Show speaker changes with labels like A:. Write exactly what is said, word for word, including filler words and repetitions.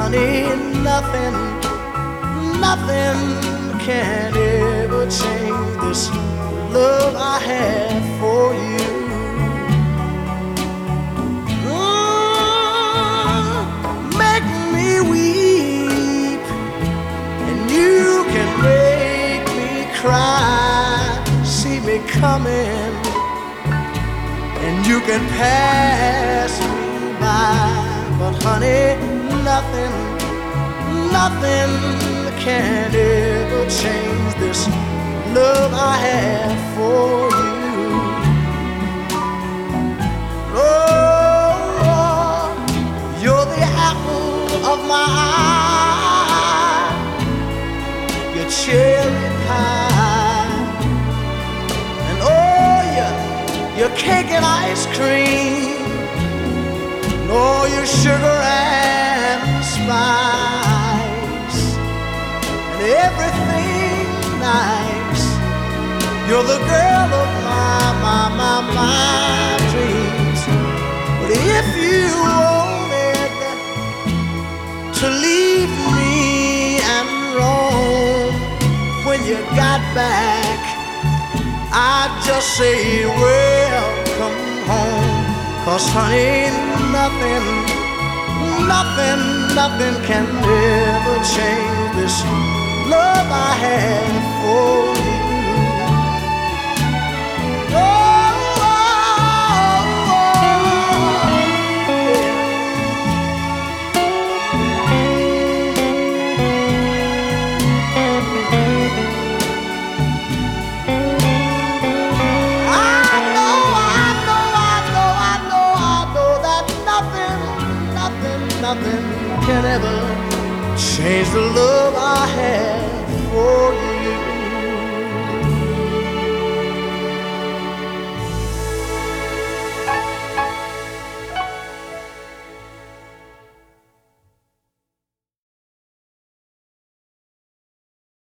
A: honey, nothing, nothing can ever change this love I have for you. Mm, make me weep, and you can make me cry. See me coming, and you can pass me by. But honey, nothing, nothing can ever change this love I have for you. Oh, you're the apple of my eye, your cherry pie, and oh, your, your cake and ice cream, and all your sugar and spice, and everything nice. You're the girl of my, my, my, my dreams. But if you wanted to leave me and roam, when you got back, I'd just say welcome home. 'Cause honey, nothing, nothing, nothing can ever change this love I have for you. Oh, oh, oh, I know, I know, I know, I know, I know that nothing, nothing, nothing can ever change the love I have for you.